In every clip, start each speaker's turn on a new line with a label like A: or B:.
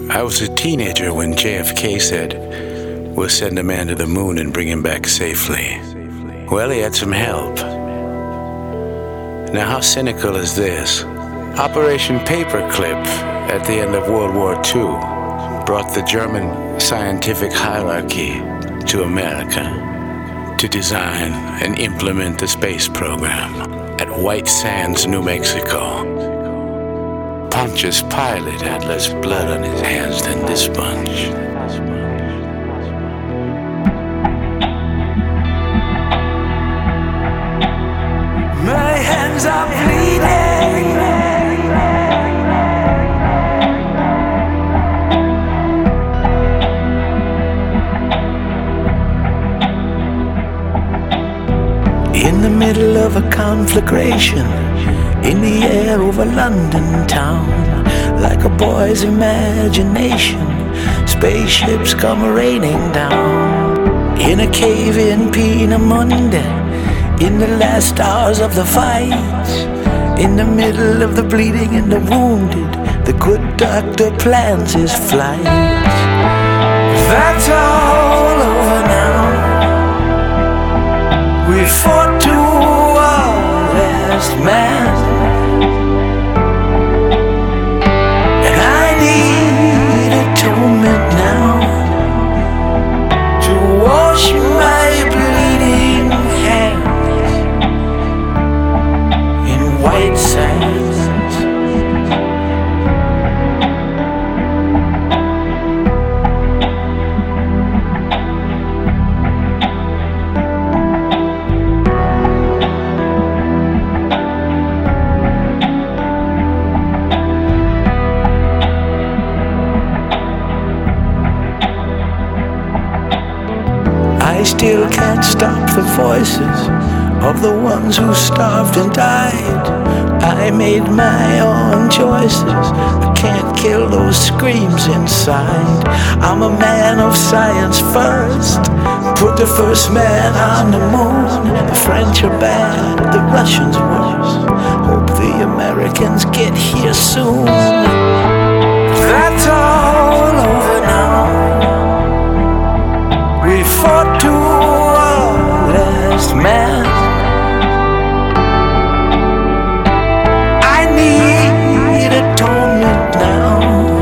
A: I was a teenager when JFK said, "We'll send a man to the moon and bring him back safely." Well, he had some help. Now, how cynical is this? Operation Paperclip at the end of World War II brought the German scientific hierarchy to America to design and implement the space program at White Sands, New Mexico. Pontius Pilate had less blood on his hands than this bunch.
B: My hands are bleeding. In the middle of a conflagration, in the air over London town, like a boy's imagination, spaceships come raining down. In a cave in Peenemünde, in the last hours of the fight, in the middle of the bleeding and the wounded, the good doctor plans his flight. That's all over now. We fought to our last man, and I need atonement now to wash my bleeding hands in white sands. I still can't stop the voices of the ones who starved and died. I made my own choices. I can't kill those screams inside. I'm a man of science first. Put the first man on the moon. The French are bad, the Russians worse. Hope the Americans get here soon. That's all over now. We fought to our last man. I need atonement now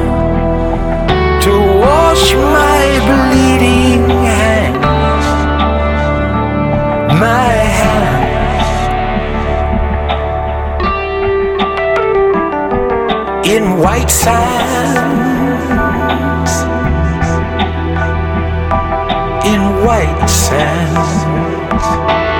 B: to wash my bleeding hands, my hands in white sands, in white sands.